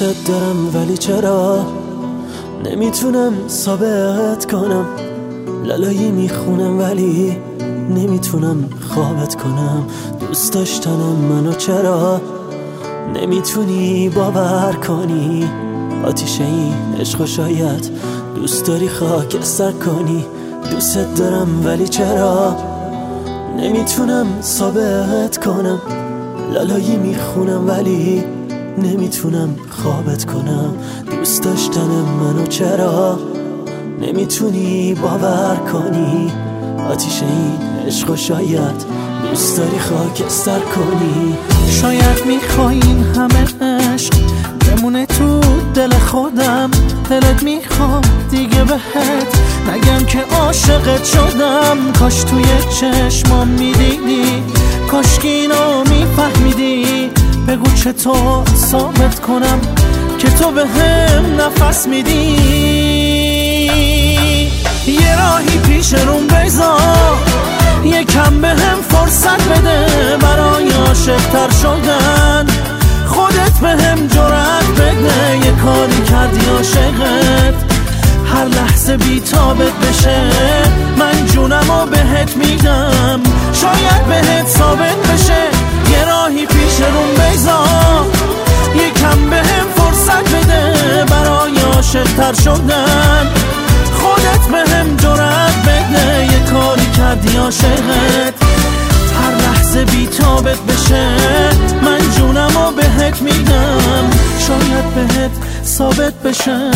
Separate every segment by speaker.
Speaker 1: دوست دارم ولی چرا نمیتونم ثابت کنم، لالایی میخونم ولی نمیتونم خوابت کنم. دوست داشتنم منو چرا نمیتونی باور کنی؟ آتیشه این عشق شاید دوست داری خاکستر کنی. دوست دارم ولی چرا نمیتونم ثابت کنم، لالایی میخونم ولی نمیتونم خوابت کنم. دوست داشتنم منو چرا نمیتونی باور کنی؟ آتیشه این عشق شاید دوست داری خاکستر کنی.
Speaker 2: شاید میخوای این همه عشق بمونه تو دل خودم، دلت میخواد دیگه بهت نگم که عاشقت شدم. کاش توی چشمام میدیدی، کاش که اینو میفهمیدی. بگو چطور ثابت کنم که تو به هم نفس میدی. یه راهی پیش روم بذار، یکم به هم فرصت بده برای عاشق‌تر شدن. خودت به هم جرأت بده، یه کاری کردی عاشقت هر لحظه بی‌تابت بشه. من جونمو بهت میدم، شاید بهت ثابت بشه. یه راهی پیش روم بذار، یکم به هم فرصت بده برای عاشق‌تر شدن. خودت به هم جرأت بده، یه کاری کردی عاشقت هر لحظه بی‌تابت بشه. من جونمو بهت میدم، شاید بهت ثابت بشه.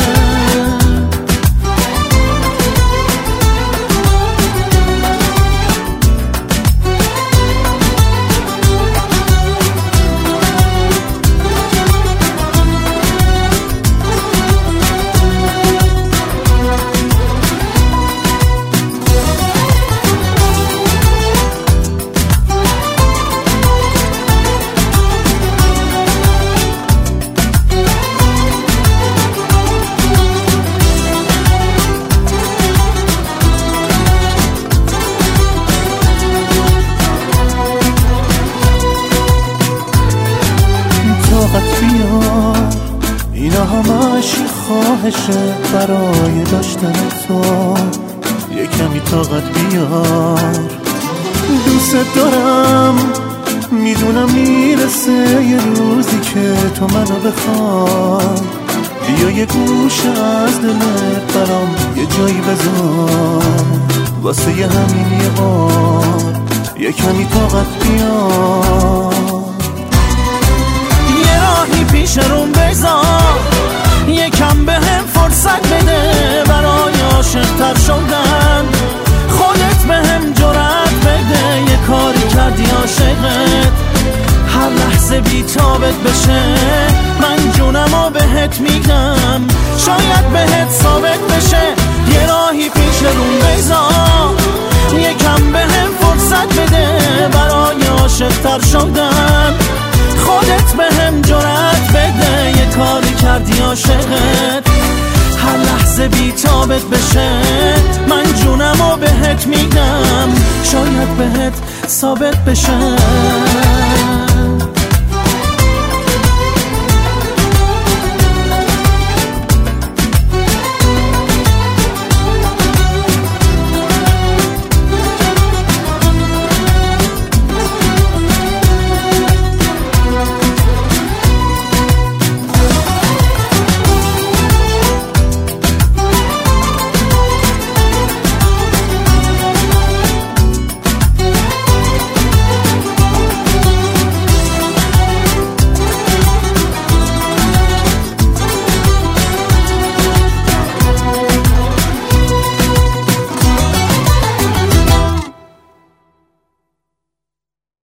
Speaker 2: بیار اینا همش خواهشه برای داشتن تو، یه کمی طاقت بیار. دوست دارم میدونم میرسه یه روزی که تو منو بخوای. بیا یه گوشه از دلت برام یه جایی بذار، واسه یه همین یه بار یه کمی طاقت بیار. پیش روم بذار، یکم به هم فرصت بده برای عاشق‌تر شدن. خودت به هم جرأت بده، یه کاری کردی عاشقت هر لحظه بی‌تابت بشه. من جونمو بهت میدم، شاید بهت ثابت بشه. یه راهی پیش روم بذار، یکم به هم فرصت بده برای عاشق‌تر شدن. خودت به هم جرأت بده، یه کاری کردی عاشقت هر لحظه بی‌تابت بشه. من جونمو بهت میدم، شاید بهت ثابت بشه.